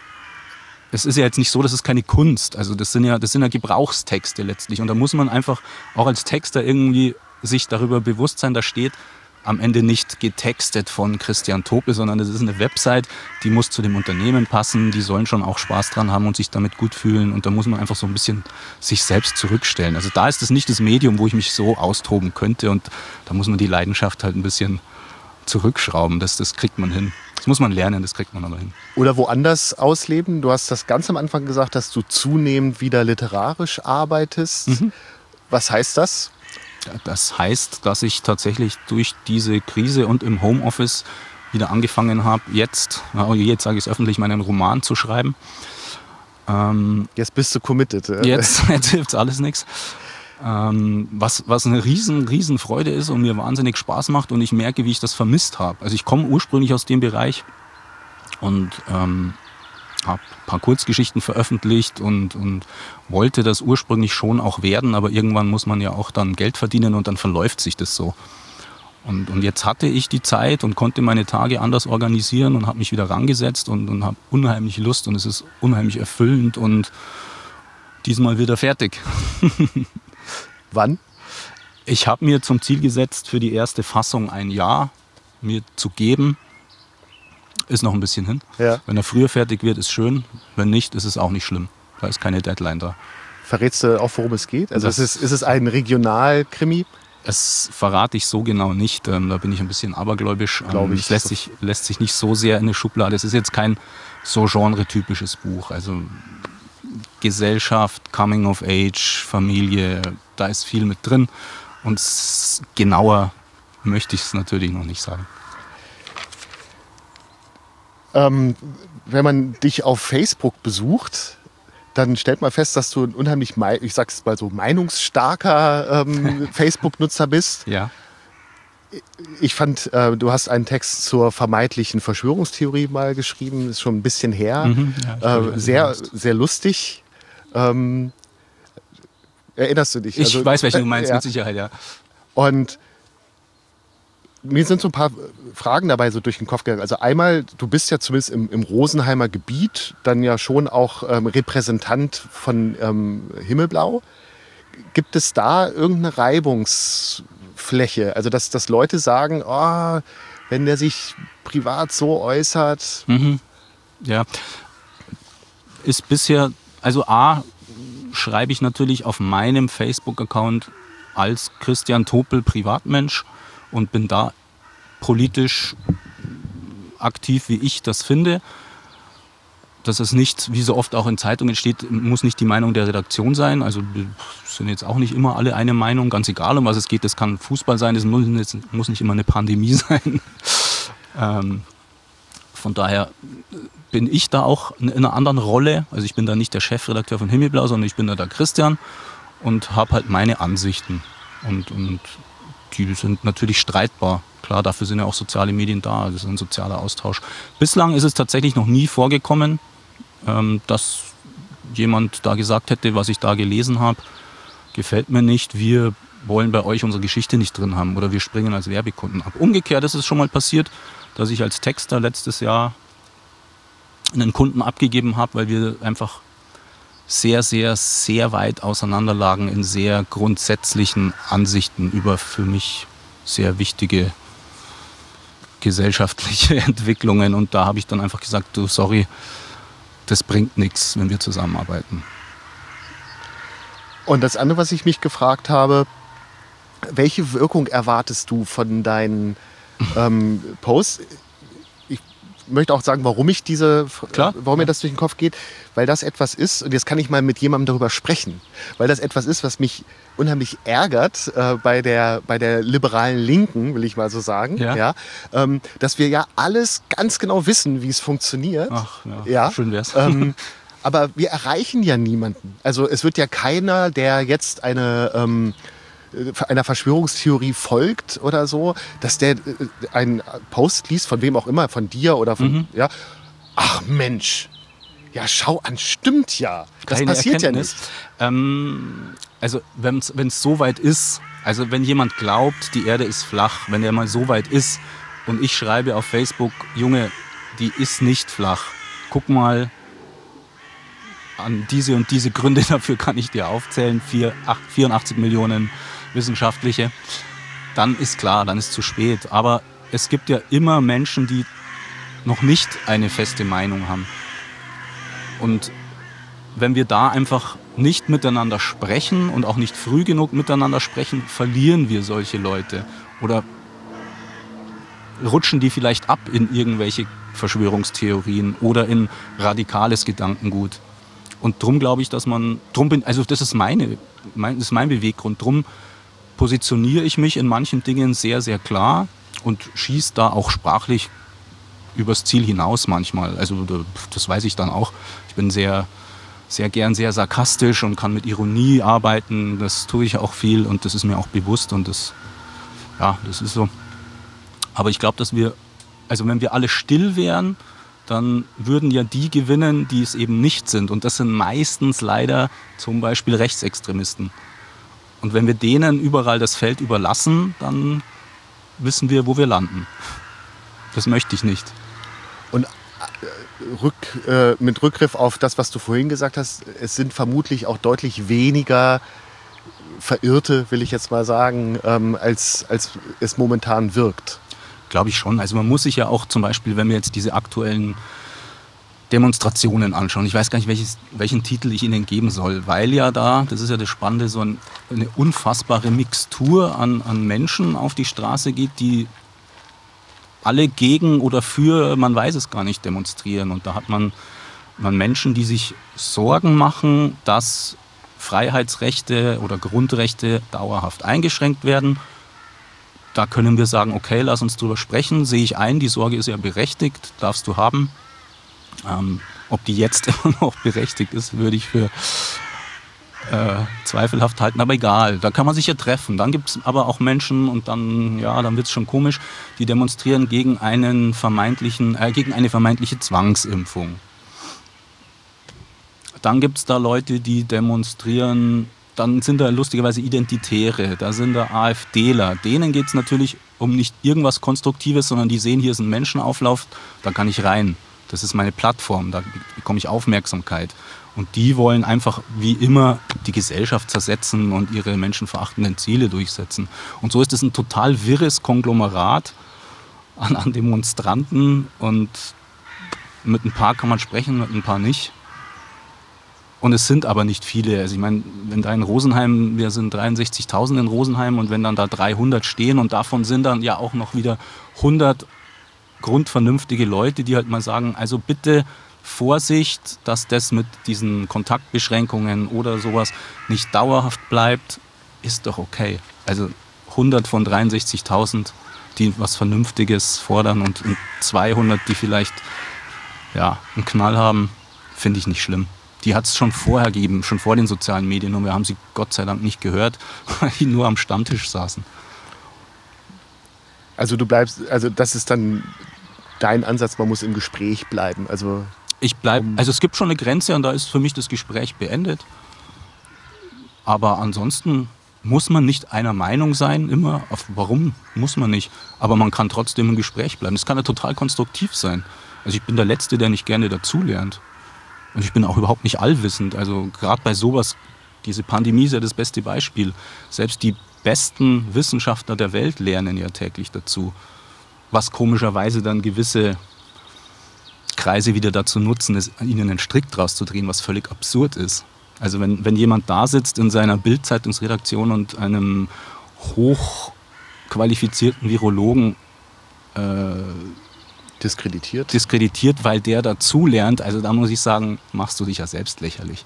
es ist ja jetzt nicht so, das ist keine Kunst. Also das sind ja, das sind ja Gebrauchstexte letztlich. Und da muss man einfach auch als Texter irgendwie sich darüber bewusst sein, da steht am Ende nicht getextet von Christian Topel, sondern das ist eine Website, die muss zu dem Unternehmen passen, die sollen schon auch Spaß dran haben und sich damit gut fühlen und da muss man einfach so ein bisschen sich selbst zurückstellen. Also da ist es nicht das Medium, wo ich mich so austoben könnte und da muss man die Leidenschaft halt ein bisschen zurückschrauben, das, das kriegt man hin. Das muss man lernen, das kriegt man aber hin. Oder woanders ausleben. Du hast das ganz am Anfang gesagt, dass du zunehmend wieder literarisch arbeitest. Mhm. Was heißt das? Das heißt, dass ich tatsächlich durch diese Krise und im Homeoffice wieder angefangen habe, jetzt, jetzt sage ich es öffentlich, meinen Roman zu schreiben. Ähm, jetzt bist du committed. Ja? Jetzt, jetzt hilft alles nichts. Ähm, was, was eine riesen, riesen Freude ist und mir wahnsinnig Spaß macht und ich merke, wie ich das vermisst habe. Also ich komme ursprünglich aus dem Bereich und ähm, habe ein paar Kurzgeschichten veröffentlicht und, und wollte das ursprünglich schon auch werden, aber irgendwann muss man ja auch dann Geld verdienen und dann verläuft sich das so. Und, und jetzt hatte ich die Zeit und konnte meine Tage anders organisieren und habe mich wieder rangesetzt und, und habe unheimlich Lust und es ist unheimlich erfüllend und diesmal wieder fertig. Wann? Ich habe mir zum Ziel gesetzt, für die erste Fassung ein Jahr mir zu geben. Ist noch ein bisschen hin. Ja. Wenn er früher fertig wird, ist schön. Wenn nicht, ist es auch nicht schlimm. Da ist keine Deadline da. Verrätst du auch, worum es geht? Also ist es, ist es ein Regionalkrimi? Das verrate ich so genau nicht. Ähm, da bin ich ein bisschen abergläubisch. Glaube ich. Es lässt sich, lässt sich nicht so sehr in eine Schublade. Es ist jetzt kein so genretypisches Buch. Also Gesellschaft, Coming of Age, Familie, da ist viel mit drin. Und genauer möchte ich es natürlich noch nicht sagen. Ähm, wenn man dich auf Facebook besucht, dann stellt man fest, dass du ein unheimlich, ich sag's mal so, meinungsstarker ähm, Facebook-Nutzer bist. Ja. Ich fand, äh, du hast einen Text zur vermeintlichen Verschwörungstheorie mal geschrieben, ist schon ein bisschen her. Mhm, ja, äh, sehr, sehr lustig. Ähm, erinnerst du dich? Ich also, weiß, welchen du meinst, äh, ja. mit Sicherheit, ja. Und mir sind so ein paar Fragen dabei so durch den Kopf gegangen. Also einmal, du bist ja zumindest im, im Rosenheimer Gebiet dann ja schon auch ähm, Repräsentant von ähm, Himmelblau. Gibt es da irgendeine Reibungsfläche? Also dass, dass Leute sagen, oh, wenn der sich privat so äußert. Mhm. Ja, ist bisher, also A, schreibe ich natürlich auf meinem Facebook-Account als Christian Topel Privatmensch und bin da politisch aktiv, wie ich das finde. Das ist nicht, wie so oft auch in Zeitungen steht, muss nicht die Meinung der Redaktion sein. Also sind jetzt auch nicht immer alle eine Meinung, ganz egal, um was es geht. Das kann Fußball sein, das muss, muss nicht immer eine Pandemie sein. ähm, von daher bin ich da auch in einer anderen Rolle. Also ich bin da nicht der Chefredakteur von Himmelblau, sondern ich bin da der Christian und habe halt meine Ansichten. Und, und die sind natürlich streitbar. Klar, dafür sind ja auch soziale Medien da. Das ist ein sozialer Austausch. Bislang ist es tatsächlich noch nie vorgekommen, ähm, dass jemand da gesagt hätte, was ich da gelesen habe, gefällt mir nicht, wir wollen bei euch unsere Geschichte nicht drin haben oder wir springen als Werbekunden ab. Umgekehrt ist es schon mal passiert, dass ich als Texter letztes Jahr einen Kunden abgegeben habe, weil wir einfach sehr, sehr, sehr weit auseinander lagen in sehr grundsätzlichen Ansichten über für mich sehr wichtige gesellschaftliche Entwicklungen. Und da habe ich dann einfach gesagt, du, sorry, das bringt nichts, wenn wir zusammenarbeiten. Und das andere, was ich mich gefragt habe, welche Wirkung erwartest du von deinen ähm, Posts? Ich möchte auch sagen, warum ich diese, Klar, warum mir ja. das durch den Kopf geht, weil das etwas ist, und jetzt kann ich mal mit jemandem darüber sprechen, weil das etwas ist, was mich unheimlich ärgert äh, bei der, bei der liberalen Linken, will ich mal so sagen, Ja. ja, ähm, dass wir ja alles ganz genau wissen, wie es funktioniert. Ach, ja, ja. schön wär's. Ähm, aber wir erreichen ja niemanden. Also es wird ja keiner, der jetzt eine ähm, einer Verschwörungstheorie folgt oder so, dass der äh, einen Post liest, von wem auch immer, von dir oder von, Mhm. ja, ach Mensch, ja schau an, stimmt ja. Das Keine passiert Erkenntnis. ja nicht. Ähm, also wenn es so weit ist, also wenn jemand glaubt, die Erde ist flach, wenn er mal so weit ist und ich schreibe auf Facebook, Junge, die ist nicht flach, guck mal, an diese und diese Gründe dafür kann ich dir aufzählen, vier, acht, vierundachtzig Millionen wissenschaftliche, dann ist klar, dann ist zu spät. Aber es gibt ja immer Menschen, die noch nicht eine feste Meinung haben. Und wenn wir da einfach nicht miteinander sprechen und auch nicht früh genug miteinander sprechen, verlieren wir solche Leute oder rutschen die vielleicht ab in irgendwelche Verschwörungstheorien oder in radikales Gedankengut. Und drum glaube ich, dass man, drum bin, also das ist meine, mein, das ist mein Beweggrund. Drum positioniere ich mich in manchen Dingen sehr, sehr klar und schieße da auch sprachlich übers Ziel hinaus manchmal. Also das weiß ich dann auch. Ich bin sehr, sehr gern sehr sarkastisch und kann mit Ironie arbeiten. Das tue ich auch viel und das ist mir auch bewusst und das, ja, das ist so. Aber ich glaube, dass wir, also wenn wir alle still wären, dann würden ja die gewinnen, die es eben nicht sind. Und das sind meistens leider zum Beispiel Rechtsextremisten. Und wenn wir denen überall das Feld überlassen, dann wissen wir, wo wir landen. Das möchte ich nicht. Und Rück, äh, mit Rückgriff auf das, was du vorhin gesagt hast, es sind vermutlich auch deutlich weniger Verirrte, will ich jetzt mal sagen, ähm, als, als es momentan wirkt. Glaube ich schon. Also man muss sich ja auch zum Beispiel, wenn wir jetzt diese aktuellen Demonstrationen anschauen, ich weiß gar nicht, welches, welchen Titel ich ihnen geben soll, weil ja da, das ist ja das Spannende, so ein, eine unfassbare Mixtur an, an Menschen auf die Straße geht, die alle gegen oder für, man weiß es gar nicht, demonstrieren. Und da hat man, man Menschen, die sich Sorgen machen, dass Freiheitsrechte oder Grundrechte dauerhaft eingeschränkt werden. Da können wir sagen, okay, lass uns drüber sprechen, sehe ich ein, die Sorge ist ja berechtigt, darfst du haben. Ähm, ob die jetzt immer noch berechtigt ist, würde ich für äh, zweifelhaft halten, aber egal, da kann man sich ja treffen. Dann gibt es aber auch Menschen, und dann, ja, dann wird es schon komisch, die demonstrieren gegen einen vermeintlichen, äh, gegen eine vermeintliche Zwangsimpfung. Dann gibt es da Leute, die demonstrieren, dann sind da lustigerweise Identitäre, da sind da AfDler. Denen geht es natürlich um nicht irgendwas Konstruktives, sondern die sehen, hier ist ein Menschenauflauf, da kann ich rein. Das ist meine Plattform, da bekomme ich Aufmerksamkeit. Und die wollen einfach wie immer die Gesellschaft zersetzen und ihre menschenverachtenden Ziele durchsetzen. Und so ist es ein total wirres Konglomerat an, an Demonstranten. Und mit ein paar kann man sprechen, mit ein paar nicht. Und es sind aber nicht viele. Also ich meine, wenn da in Rosenheim, wir sind dreiundsechzigtausend in Rosenheim, und wenn dann da dreihundert stehen und davon sind dann ja auch noch wieder hundert grundvernünftige Leute, die halt mal sagen, also bitte Vorsicht, dass das mit diesen Kontaktbeschränkungen oder sowas nicht dauerhaft bleibt, ist doch okay. Also hundert von dreiundsechzigtausend, die was Vernünftiges fordern, und, und zweihundert, die vielleicht ja, einen Knall haben, finde ich nicht schlimm. Die hat es schon vorher gegeben, schon vor den sozialen Medien, und wir haben sie Gott sei Dank nicht gehört, weil die nur am Stammtisch saßen. Also du bleibst, also das ist dann dein Ansatz, man muss im Gespräch bleiben. Also ich bleib, also es gibt schon eine Grenze, und da ist für mich das Gespräch beendet. Aber ansonsten muss man nicht einer Meinung sein, immer. Warum? Muss man nicht. Aber man kann trotzdem im Gespräch bleiben. Das kann ja total konstruktiv sein. Also ich bin der Letzte, der nicht gerne dazulernt. Und ich bin auch überhaupt nicht allwissend. Also gerade bei sowas, diese Pandemie ist ja das beste Beispiel. Selbst die besten Wissenschaftler der Welt lernen ja täglich dazu. Was komischerweise dann gewisse Kreise wieder dazu nutzen, ist, ihnen einen Strick draus zu drehen, was völlig absurd ist. Also wenn, wenn jemand da sitzt in seiner Bild-Zeitungsredaktion und einem hochqualifizierten Virologen äh, diskreditiert. diskreditiert, weil der dazu lernt, also da muss ich sagen, machst du dich ja selbst lächerlich.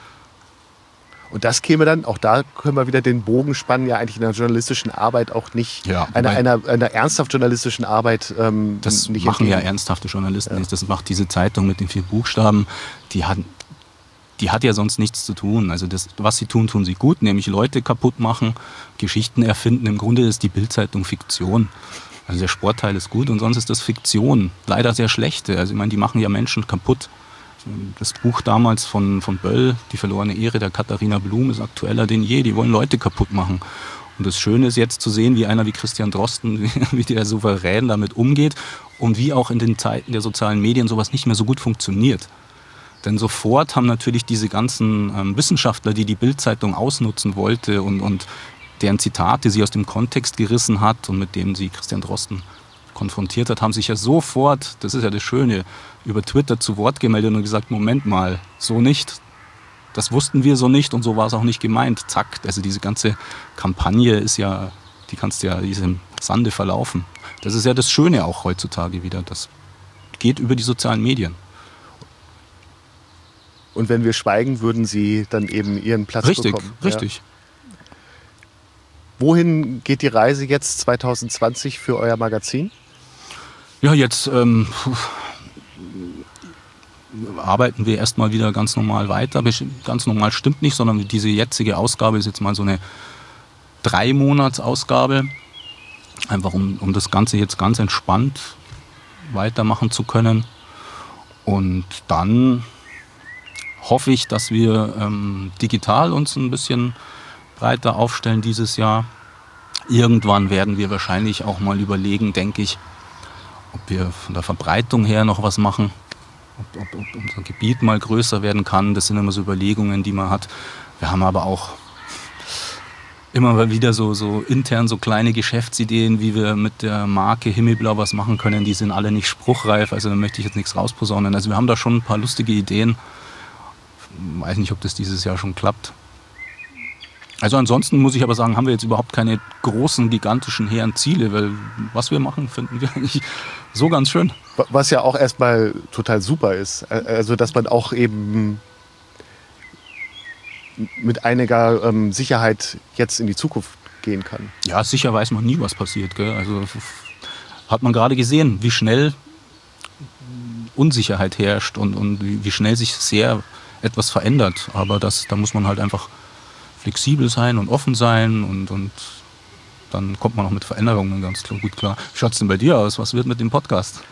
Und das käme dann, auch da können wir wieder den Bogen spannen, ja eigentlich in der journalistischen Arbeit auch nicht, ja, einer, einer, einer ernsthaft journalistischen Arbeit ähm, das nicht machen entgegen. ja ernsthafte Journalisten Ja. nicht. Das macht diese Zeitung mit den vier Buchstaben, die hat, die hat ja sonst nichts zu tun. Also das, was sie tun, tun sie gut, nämlich Leute kaputt machen, Geschichten erfinden. Im Grunde ist die Bild-Zeitung Fiktion. Also der Sportteil ist gut und sonst ist das Fiktion. Leider sehr schlechte. Also ich meine, die machen ja Menschen kaputt. Das Buch damals von, von Böll, Die verlorene Ehre der Katharina Blum, ist aktueller denn je. Die wollen Leute kaputt machen. Und das Schöne ist jetzt zu sehen, wie einer wie Christian Drosten, wie, wie der souverän damit umgeht und wie auch in den Zeiten der sozialen Medien sowas nicht mehr so gut funktioniert. Denn sofort haben natürlich diese ganzen ähm, Wissenschaftler, die die Bild-Zeitung ausnutzen wollte und, und deren Zitate sie aus dem Kontext gerissen hat und mit denen sie Christian Drosten konfrontiert hat, haben sich ja sofort, das ist ja das Schöne, über Twitter zu Wort gemeldet und gesagt, Moment mal, so nicht. Das wussten wir so nicht und so war es auch nicht gemeint. Zack, also diese ganze Kampagne ist ja, die kannst du ja, die ist im Sande verlaufen. Das ist ja das Schöne auch heutzutage wieder. Das geht über die sozialen Medien. Und wenn wir schweigen, würden sie dann eben ihren Platz richtig, bekommen. Richtig, ja. Wohin geht die Reise jetzt zwanzig zwanzig für euer Magazin? Ja, jetzt ähm, arbeiten wir erstmal wieder ganz normal weiter. Ganz normal stimmt nicht, sondern diese jetzige Ausgabe ist jetzt mal so eine Drei-Monats-Ausgabe. Einfach um, um das Ganze jetzt ganz entspannt weitermachen zu können. Und dann hoffe ich, dass wir ähm, digital uns ein bisschen breiter aufstellen dieses Jahr. irgendwann werden wir wahrscheinlich auch mal überlegen, denke ich, ob wir von der Verbreitung her noch was machen, ob, ob, ob unser Gebiet mal größer werden kann. Das sind immer so Überlegungen, die man hat. Wir haben aber auch immer mal wieder so, so intern so kleine Geschäftsideen, wie wir mit der Marke Himmelblau was machen können. Die sind alle nicht spruchreif, also da möchte ich jetzt nichts rausposaunen. Also wir haben da schon ein paar lustige Ideen. Ich weiß nicht, ob das dieses Jahr schon klappt. Also ansonsten muss ich aber sagen, haben wir jetzt überhaupt keine großen, gigantischen, hehren Ziele, weil was wir machen, finden wir eigentlich so ganz schön. Was ja auch erstmal total super ist. Also dass man auch eben mit einiger ähm, Sicherheit jetzt in die Zukunft gehen kann. Ja, sicher weiß man nie, was passiert. Gell? Also hat man gerade gesehen, wie schnell Unsicherheit herrscht und, und wie, wie schnell sich sehr etwas verändert. Aber das, da muss man halt einfach flexibel sein und offen sein und, und dann kommt man auch mit Veränderungen ganz klar, gut klar. Wie schaut es denn bei dir aus? Was wird mit dem Podcast?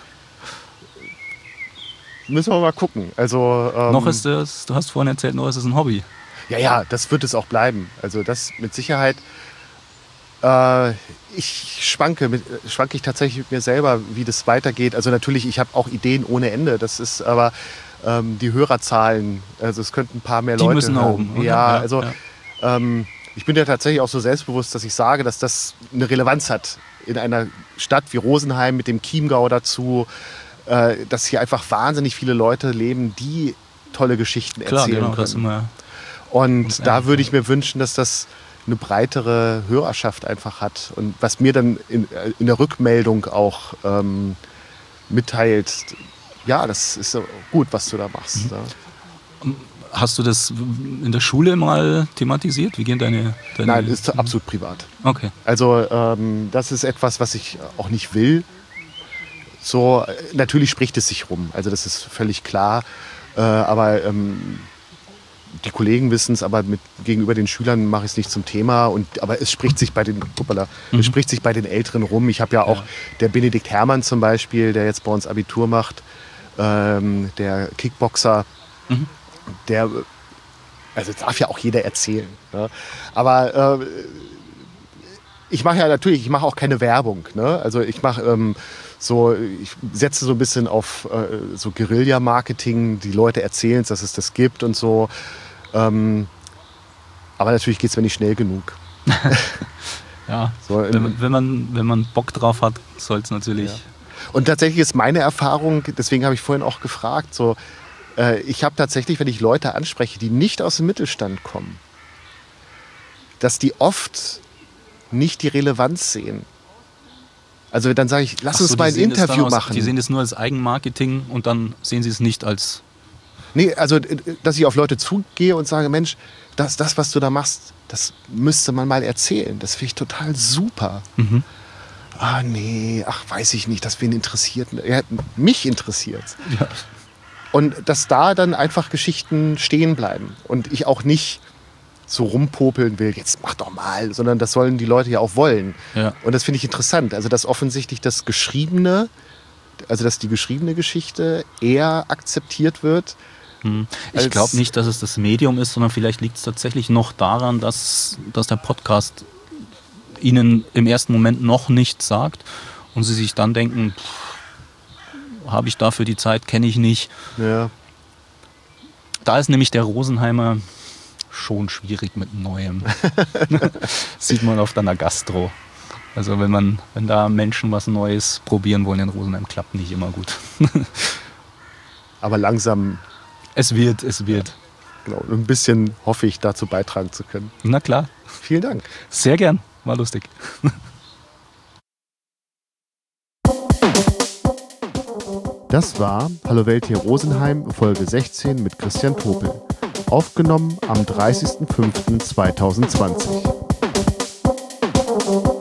Müssen wir mal gucken. Also, ähm, noch ist es, du hast vorhin erzählt, noch ist es ein Hobby. Ja, ja, das wird es auch bleiben. Also das mit Sicherheit. Äh, ich schwanke, mit, schwanke ich tatsächlich mit mir selber, wie das weitergeht. Also natürlich, ich habe auch Ideen ohne Ende. Das ist aber ähm, die Hörerzahlen. Also es könnten ein paar mehr die Leute müssen nach oben. Ja, ja, also ja. Ähm, ich bin ja tatsächlich auch so selbstbewusst, dass ich sage, dass das eine Relevanz hat in einer Stadt wie Rosenheim mit dem Chiemgau dazu, äh, dass hier einfach wahnsinnig viele Leute leben, die tolle Geschichten Klar, erzählen genau, das können. immer Und da würde ich mir wünschen, dass das eine breitere Hörerschaft einfach hat. Und was mir dann in, in der Rückmeldung auch ähm, mitteilt, ja, das ist gut, was du da machst. Mhm. Hast du das in der Schule mal thematisiert? Wie gehen deine... deine Nein, ist absolut privat. Okay. Also ähm, das ist etwas, was ich auch nicht will. So, natürlich spricht es sich rum, also das ist völlig klar. Äh, aber... Ähm, die Kollegen wissen es, aber mit, gegenüber den Schülern mache ich es nicht zum Thema. Und, aber es spricht sich bei den, hoppala, mhm. es spricht sich bei den Älteren rum. Ich habe ja auch ja. der Benedikt Hermann zum Beispiel, der jetzt bei uns Abitur macht, ähm, der Kickboxer, mhm. der, also darf ja auch jeder erzählen. Ne? Aber äh, ich mache ja natürlich, ich mache auch keine Werbung. Ne? Also ich mache ähm, so, ich setze so ein bisschen auf äh, so Guerilla-Marketing. Die Leute erzählen es, dass es das gibt und so. Ähm, aber natürlich geht es mir nicht schnell genug. Ja, so, wenn, man, wenn, man, wenn man Bock drauf hat, soll es natürlich... Ja. Und tatsächlich ist meine Erfahrung, deswegen habe ich vorhin auch gefragt, so, äh, ich habe tatsächlich, wenn ich Leute anspreche, die nicht aus dem Mittelstand kommen, dass die oft nicht die Relevanz sehen. Also dann sage ich, lass so, uns mal ein Interview aus, machen. Die sehen es nur als Eigenmarketing und dann sehen sie es nicht als... Nee, also dass ich auf Leute zugehe und sage, Mensch, das, das was du da machst, das müsste man mal erzählen. Das finde ich total super. Mhm. Ah nee, ach weiß ich nicht, dass wen interessiert. Ja, mich interessiert. Ja. Und dass da dann einfach Geschichten stehen bleiben und ich auch nicht so rumpopeln will, jetzt mach doch mal, sondern das sollen die Leute ja auch wollen. Ja. Und das finde ich interessant. Also dass offensichtlich das Geschriebene, also dass die geschriebene Geschichte eher akzeptiert wird. Hm. Ich glaube nicht, dass es das Medium ist, sondern vielleicht liegt es tatsächlich noch daran, dass, dass der Podcast ihnen im ersten Moment noch nichts sagt und sie sich dann denken, habe ich dafür die Zeit, kenne ich nicht. Ja. Da ist nämlich der Rosenheimer schon schwierig mit Neuem. Sieht man oft an der Gastro. Also wenn man, wenn da Menschen was Neues probieren wollen in Rosenheim, klappt nicht immer gut. Aber langsam. Es wird, es wird. Ja, genau, ein bisschen hoffe ich, dazu beitragen zu können. Na klar. Vielen Dank. Sehr gern, war lustig. Das war Hallo Welt hier Rosenheim, Folge sechzehn mit Christian Topel. Aufgenommen am dreißigsten fünften zweitausendzwanzig.